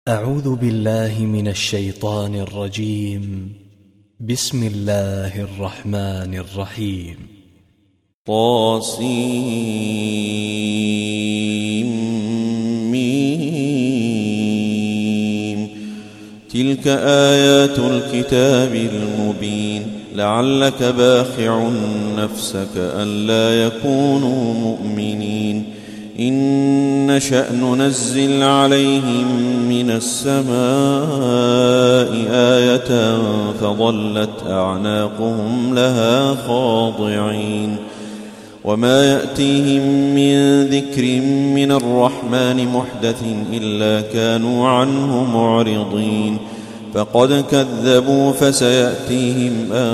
أعوذ بالله من الشيطان الرجيم. بسم الله الرحمن الرحيم. طاسيم. تلك آيات الكتاب المبين. لعلك باخع نفسك ألا يكونوا مؤمنين. إن نشأ ننزل عليهم من السماء آية فظلت أعناقهم لها خاضعين. وما يأتيهم من ذكر من الرحمن محدث إلا كانوا عنه معرضين. فقد كذبوا فسيأتيهم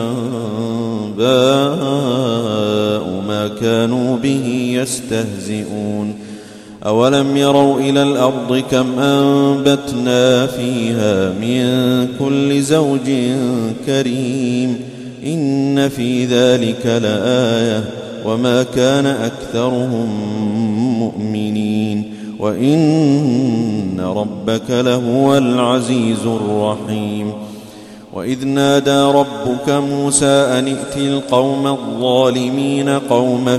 أنباء ما كانوا به يستهزئون. أولم يروا إلى الأرض كم أنبتنا فيها من كل زوج كريم. إن في ذلك لآية وما كان أكثرهم مؤمنين وإن ربك لهو العزيز الرحيم. وإذ نادى ربك موسى أن ائت القوم الظالمين قوم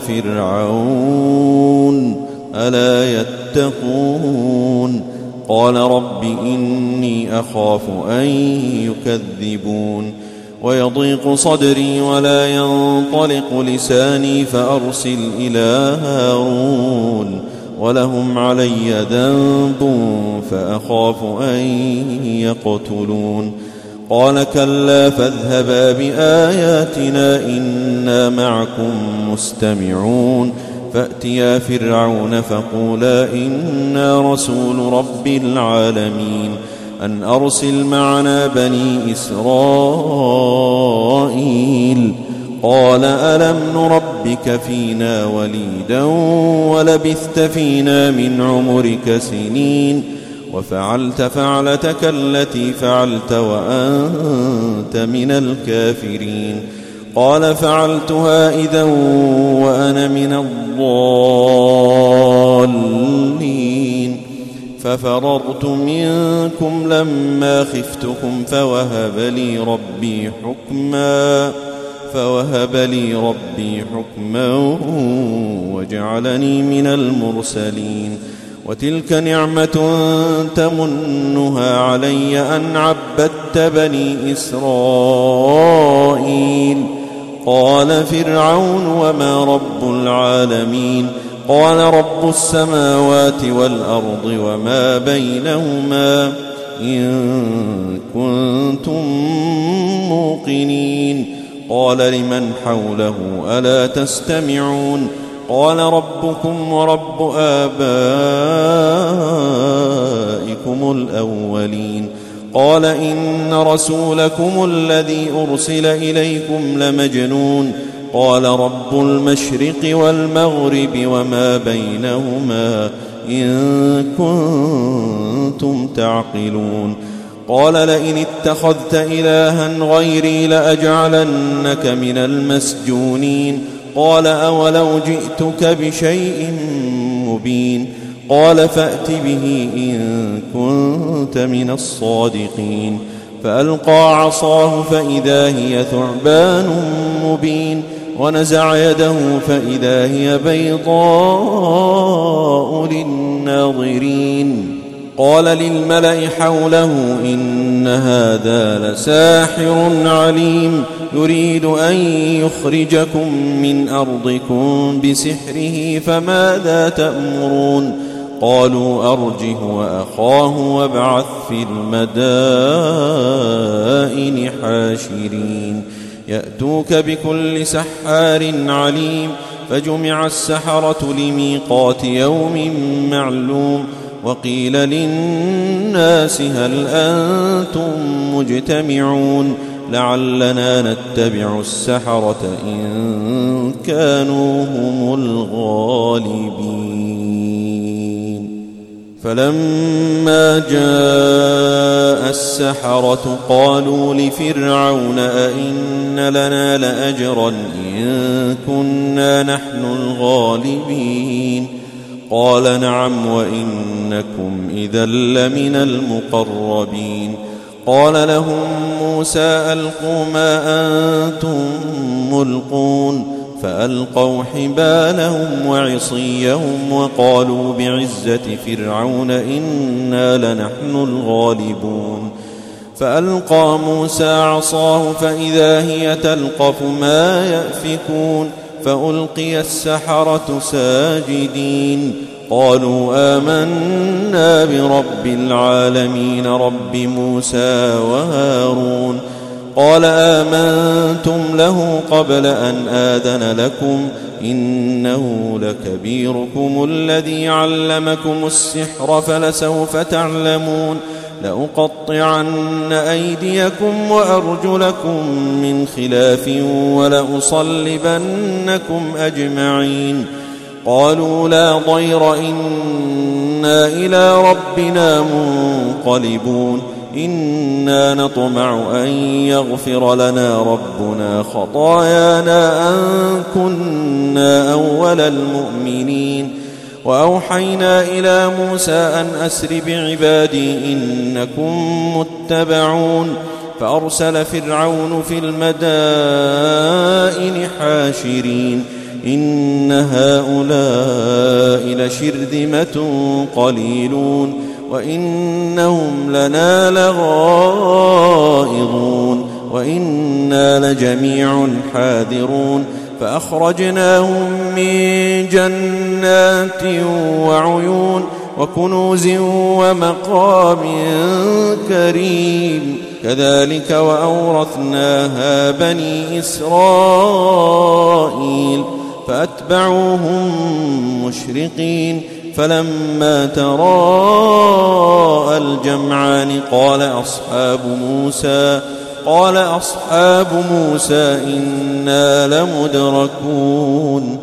فرعون ألا يتقون. قال رب إني أخاف أن يكذبون ويضيق صدري ولا ينطلق لساني فأرسل إلى هارون ولهم علي ذنب فأخاف أن يقتلون. قال كلا فاذهبا بآياتنا إنا معكم مستمعون. فأتيا فرعون فقولا إنا رسول رب العالمين أن أرسل معنا بني إسرائيل. قال ألم نربك فينا وليدا ولبثت فينا من عمرك سنين وفعلت فعلتك التي فعلت وأنت من الكافرين. قال فعلتها إذا وأنا من الضالين. ففررت منكم لما خفتكم فوهب لي ربي حكما وجعلني من المرسلين. وتلك نعمة تمنها علي أن عبدت بني إسرائيل. قال فرعون وما رب العالمين. قال رب السماوات والأرض وما بينهما إن كنتم موقنين. قال لمن حوله ألا تستمعون. قال ربكم ورب آبائكم الأولين. قال إن رسولكم الذي أرسل إليكم لمجنون. قال رب المشرق والمغرب وما بينهما إن كنتم تعقلون. قال لئن اتخذت إلها غيري لأجعلنك من المسجونين. قال أولو جئتك بشيء مبين. قال فأت به إن كنت من الصادقين. فألقى عصاه فإذا هي ثعبان مبين ونزع يده فإذا هي بيضاء للناظرين. قال للملأ حوله إن هذا لساحر عليم يريد أن يخرجكم من أرضكم بسحره فماذا تأمرون. قالوا أرجه وأخاه وابعث في المدائن حاشرين يأتوك بكل سحار عليم. فجمع السحرة لميقات يوم معلوم. وقيل للناس هل أنتم مجتمعون لعلنا نتبع السحرة إن كانوا هم الغالبين. فلما جاء السحرة قالوا لفرعون أئن لنا لأجرا إن كنا نحن الغالبين. قال نعم وإنكم إذا لمن المقربين. قال لهم موسى ألقوا ما أنتم ملقون فألقوا حبالهم وعصيهم وقالوا بعزة فرعون إنا لنحن الغالبون. فألقى موسى عصاه فإذا هي تلقف ما يأفكون فألقي السحرة ساجدين قالوا آمنا برب العالمين رب موسى وهارون. قال آمنتم له قبل أن آذن لكم إنه لكبيركم الذي علمكم السحر فلسوف تعلمون لأقطعن أيديكم وأرجلكم من خلاف ولأصلبنكم أجمعين. قالوا لا ضير إنا إلى ربنا منقلبون إنا نطمع أن يغفر لنا ربنا خطايانا أن كنا أول المؤمنين. وأوحينا إلى موسى أن أسر بعبادي إنكم متبعون. فأرسل فرعون في المدائن حاشرين إن هؤلاء لشرذمة قليلون وإنهم لنا لغائظون وإنا لجميع حاذرون. فأخرجناهم من جنات وعيون وكنوز ومقام كريم كذلك وأورثناها بني إسرائيل فأتبعوهم مشرقين. فلما تراءى الجمعان قال أصحاب موسى إنا لمدركون.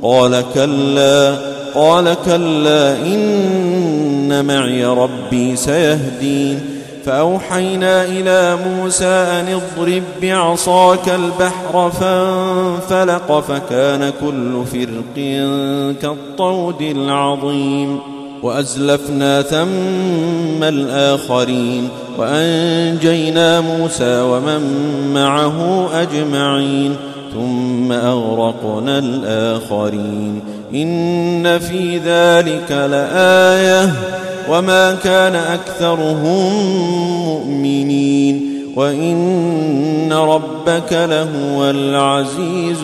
قال كلا إن معي ربي سيهدين. فأوحينا إلى موسى أن اضرب بعصاك البحر فانفلق فكان كل فرق كالطود العظيم. وأزلفنا ثم الآخرين وأنجينا موسى ومن معه أجمعين ثم أغرقنا الآخرين. إن في ذلك لآية وما كان أكثرهم مؤمنين وإن ربك لهو العزيز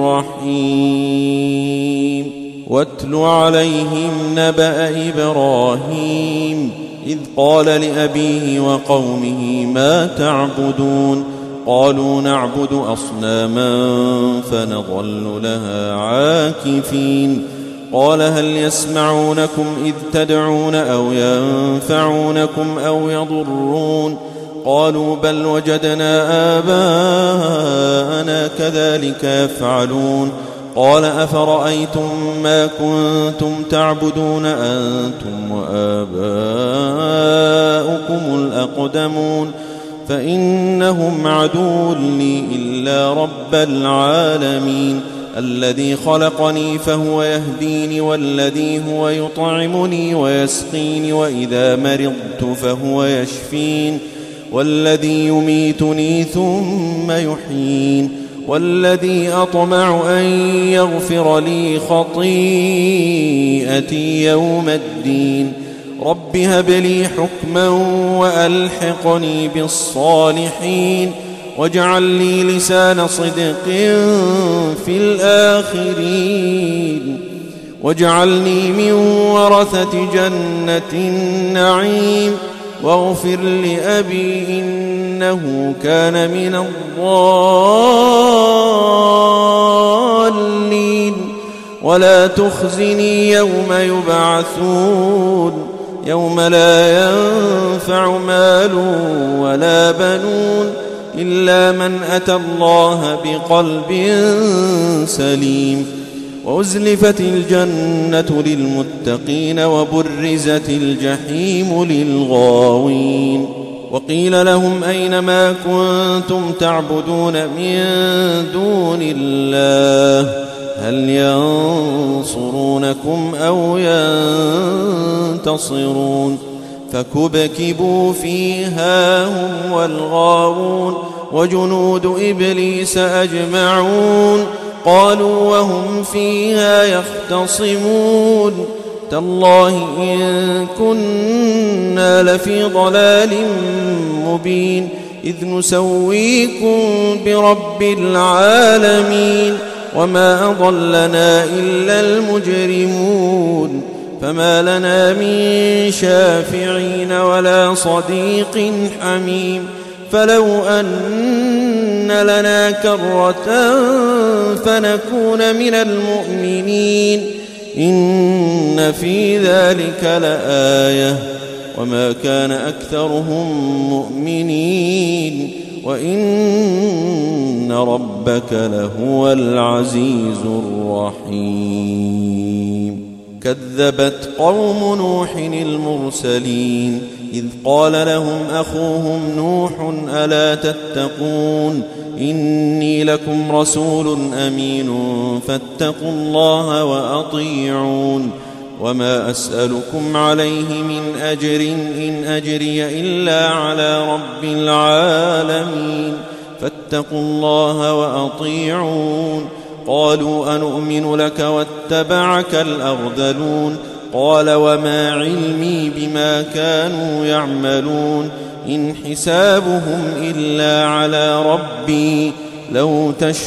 الرحيم. واتل عليهم نبأ إبراهيم إذ قال لأبيه وقومه ما تعبدون قالوا نعبد أصناما فنظل لها عاكفين. قال هل يسمعونكم إذ تدعون أو ينفعونكم أو يضرون قالوا بل وجدنا آباءنا كذلك يفعلون. قال أفرأيتم ما كنتم تعبدون أنتم وآباؤكم الأقدمون فإنهم عدو لي إلا رب العالمين الذي خلقني فهو يهديني والذي هو يطعمني ويسقيني وإذا مرضت فهو يشفين والذي يميتني ثم يحيين والذي أطمع أن يغفر لي خطيئتي يوم الدين. رب هب لي حكما وألحقني بالصالحين واجعل لي لسان صدق في الآخرين واجعلني من ورثة جنة النعيم واغفر لأبي إنه كان من الضالين ولا تخزني يوم يبعثون يوم لا ينفع مال ولا بنون إلا من أتى الله بقلب سليم. وأزلفت الجنة للمتقين وبرزت الجحيم للغاوين. وقيل لهم أين ما كنتم تعبدون من دون الله هل ينصرونكم أو ينتصرون فكبكبوا فيها هم والغاوون وجنود إبليس أجمعون قالوا وهم فيها يختصمون تالله إن كنا لفي ضلال مبين إذ نسويكم برب العالمين وما أضلنا إلا المجرمون فما لنا من شافعين ولا صديق حميم فلو أن لنا كرة فنكون من المؤمنين إن في ذلك لآية وما كان أكثرهم مؤمنين وإن ربك لهو العزيز الرحيم كذبت قوم نوح المرسلين إذ قال لهم أخوهم نوح ألا تتقون إني لكم رسول أمين فاتقوا الله وأطيعون وما أسألكم عليه من أجر إن أجري إلا على رب العالمين فاتقوا الله وأطيعون قالوا أنؤمن لك واتبعك الأرذلون قال وما علمي بما كانوا يعملون إن حسابهم إلا على ربي لو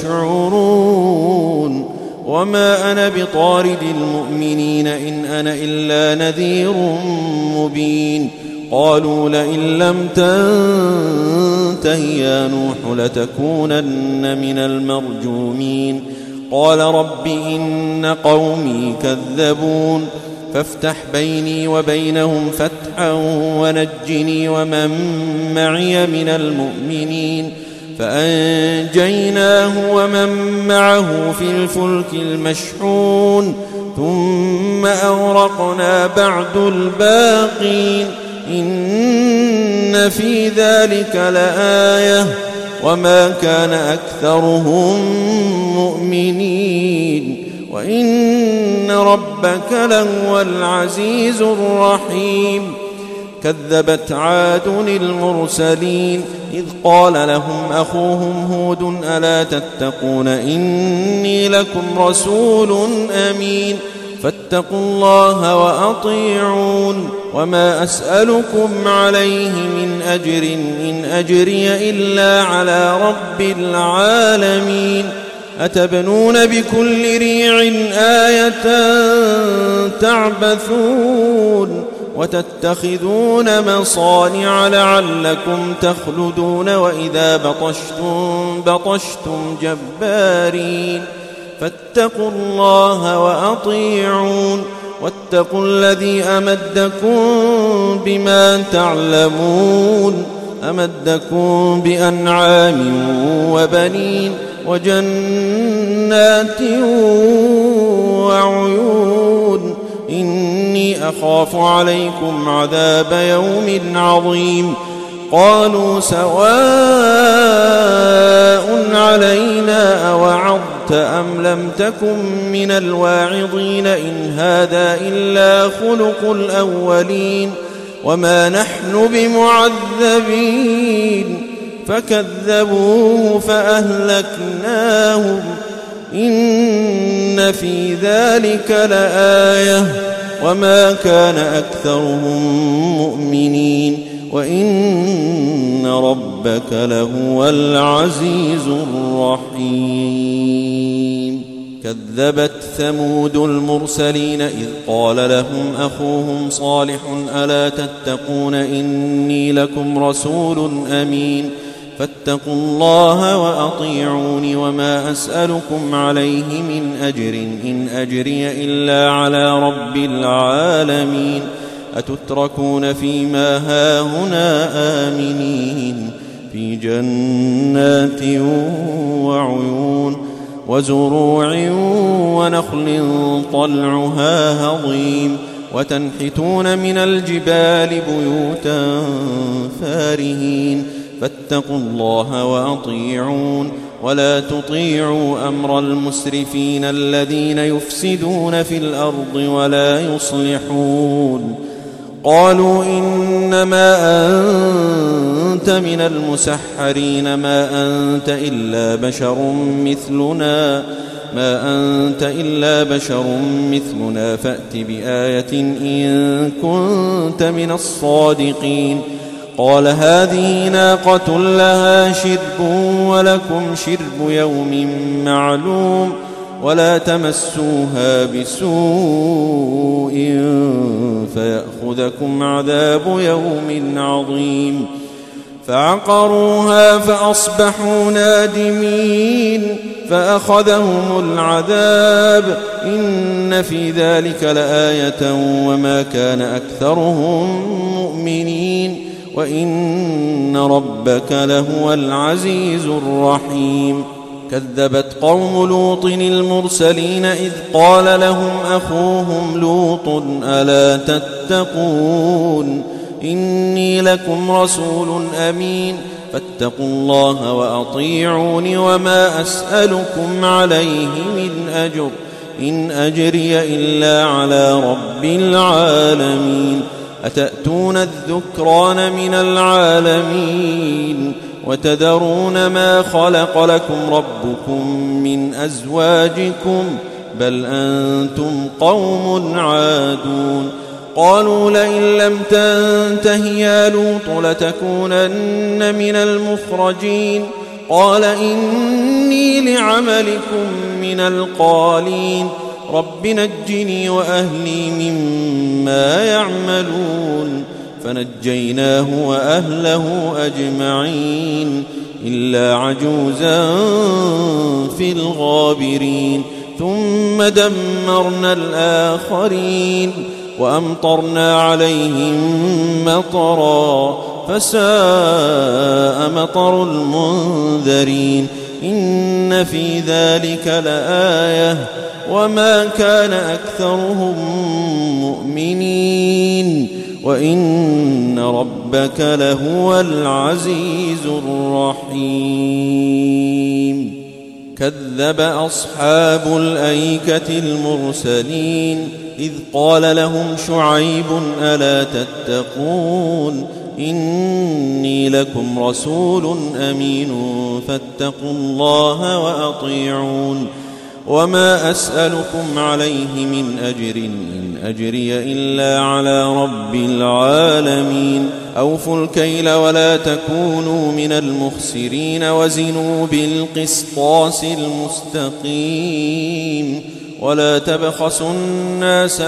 تشعرون وما أنا بطارد المؤمنين إن أنا إلا نذير مبين قالوا لئن لم تنته يا نوح لتكونن من المرجومين قال رب إن قومي كذبون فافتح بيني وبينهم فتحا ونجني ومن معي من المؤمنين فأنجيناه ومن معه في الفلك المشحون ثم أغرقنا بعد الباقين إن في ذلك لآية وما كان أكثرهم مؤمنين وإن ربك لهو العزيز الرحيم كذبت عاد المرسلين إذ قال لهم أخوهم هود ألا تتقون إني لكم رسول أمين فاتقوا الله وأطيعون وما أسألكم عليه من أجر إن أجري إلا على رب العالمين أتبنون بكل ريع آية تعبثون وتتخذون مصانع لعلكم تخلدون وإذا بطشتم جبارين فاتقوا الله وأطيعون واتقوا الذي أمدكم بما تعلمون أمدكم بأنعام وبنين وجنات وعيون إني أخاف عليكم عذاب يوم عظيم قالوا سواء علينا أوعظت أم لم تكن من الواعظين إن هذا إلا خلق الأولين وما نحن بمعذبين فكذبوه فأهلكناهم إن في ذلك لآية وما كان أكثرهم مؤمنين وإن ربك لهو العزيز الرحيم كذبت ثمود المرسلين إذ قال لهم أخوهم صالح ألا تتقون إني لكم رسول أمين فاتقوا الله وأطيعون وما أسألكم عليه من أجر إن أجري إلا على رب العالمين أتتركون فيما هاهنا آمنين في جنات وعيون وزروع ونخل طلعها هضيم وتنحتون من الجبال بيوتا فارهين فاتقوا الله وأطيعون ولا تطيعوا أمر المسرفين الذين يفسدون في الأرض ولا يصلحون. قالوا إنما أنت من المسحرين ما أنت إلا بشر مثلنا فأت بآية إن كنت من الصادقين. قال هذه ناقة لها شرب ولكم شرب يوم معلوم ولا تمسوها بسوء فيأخذكم عذاب يوم عظيم. فعقروها فأصبحوا نادمين فأخذهم العذاب إن في ذلك لآية وما كان أكثرهم مؤمنين وإن ربك لهو العزيز الرحيم. كذبت قوم لوط المرسلين إذ قال لهم أخوهم لوط ألا تتقون إني لكم رسول أمين فاتقوا الله وأطيعون وما أسألكم عليه من أجر إن أجري إلا على رب العالمين. أتأتون الذكران من العالمين وتذرون ما خلق لكم ربكم من أزواجكم بل أنتم قوم عادون. قالوا لئن لم تنته يا لوط لتكونن من المخرجين. قال إني لعملكم من القالين رب نجني وأهلي مما يعملون. فنجيناه وأهله أجمعين إلا عجوزا في الغابرين. ثم دمرنا الآخرين وأمطرنا عليهم مطرا فساء مطر المنذرين. إن في ذلك لآية وما كان أكثرهم مؤمنين وإن ربك لهو العزيز الرحيم. كذب أصحاب الأيكة المرسلين إذ قال لهم شعيب ألا تتقون إني لكم رسول أمين فاتقوا الله وأطيعون وما أسألكم عليه من أجر إن أجري إلا على رب العالمين. أوفوا الكيل ولا تكونوا من المخسرين وزنوا بالقسطاس المستقيم ولا تبخسوا الناس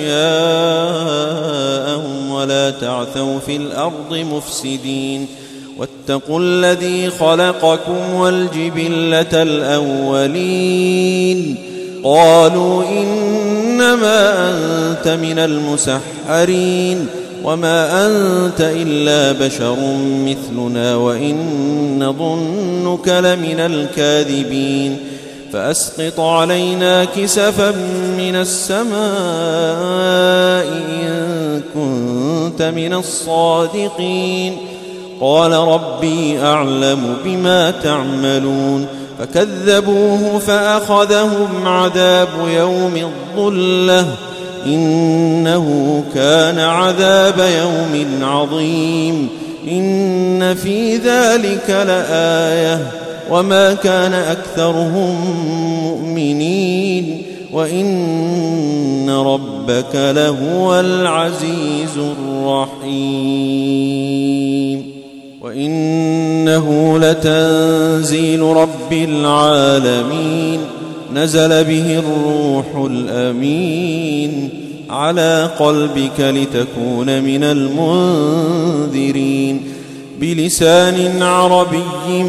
أشياءهم ولا تعثوا في الأرض مفسدين. واتقوا الذي خلقكم والجبلة الأولين. قالوا إنما أنت من المسحرين وما أنت إلا بشر مثلنا وإن نظنك لمن الكاذبين. فأسقط علينا كسفا من السماء إن كنت من الصادقين. قال ربي أعلم بما تعملون. فكذبوه فأخذهم عذاب يوم الظلة إنه كان عذاب يوم عظيم. إن في ذلك لآية وما كان أكثرهم مؤمنين وإن ربك لهو العزيز الرحيم. وإنه لتنزيل رب العالمين نزل به الروح الأمين على قلبك لتكون من المنذرين بلسان عربي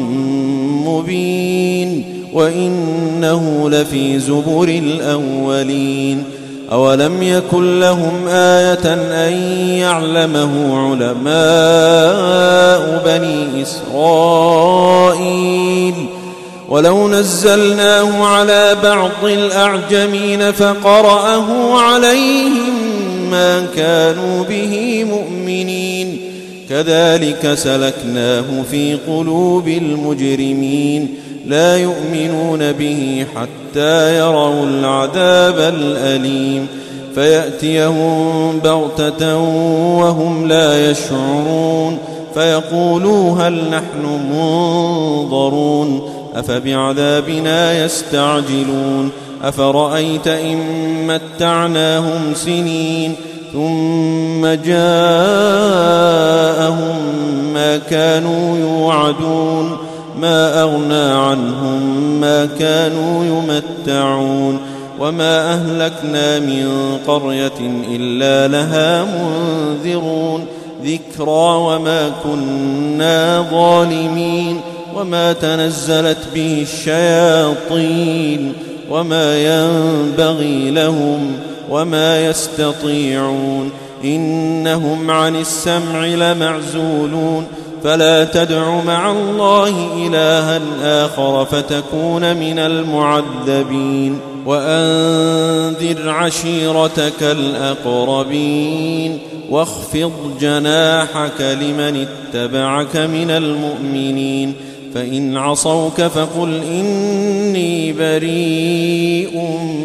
مبين وإنه لفي زبر الأولين. أولم يكن لهم آية أن يعلمه علماء بني إسرائيل ولو نزلناه على بعض الأعجمين فقرأه عليهم ما كانوا به مؤمنين كذلك سلكناه في قلوب المجرمين لا يؤمنون به حتى يروا العذاب الأليم فيأتيهم بغتة وهم لا يشعرون فيقولوا هل نحن منظرون أفبعذابنا يستعجلون أفرأيت إن متعناهم سنين ثم جاءهم ما كانوا يوعدون ما أغنى عنهم ما كانوا يمتعون وما أهلكنا من قرية إلا لها منذرون ذكرى وما كنا ظالمين وما تنزلت به الشياطين وما ينبغي لهم وما يستطيعون إنهم عن السمع لمعزولون فلا تدع مع الله إلها آخر فتكون من المعذبين وأنذر عشيرتك الأقربين واخفض جناحك لمن اتبعك من المؤمنين فإن عصوك فقل إني بريء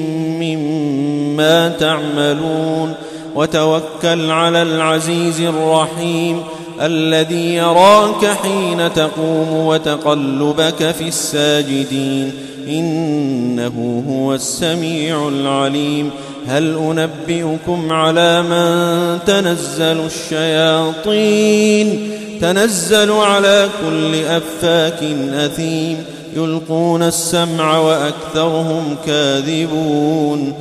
مما تعملون وتوكل على العزيز الرحيم الذي يراك حين تقوم وتقلبك في الساجدين إنه هو السميع العليم هل أنبئكم على من تنزل الشياطين تنزل على كل أفاك أثيم يلقون السمع وأكثرهم كاذبون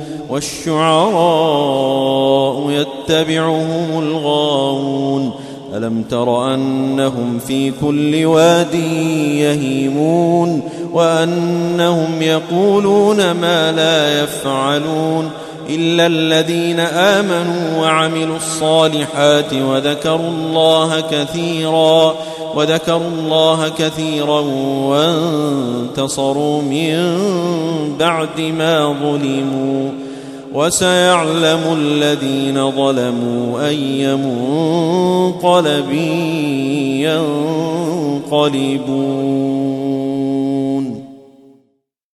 والشعراء يتبعهم الغاوون ألم تر أنهم في كل واد يهيمون وأنهم يقولون ما لا يفعلون إلا الذين آمنوا وعملوا الصالحات وذكروا الله كثيرا وانتصروا من بعد ما ظلموا وسيعلم الذين ظلموا أي منقلب ينقلبون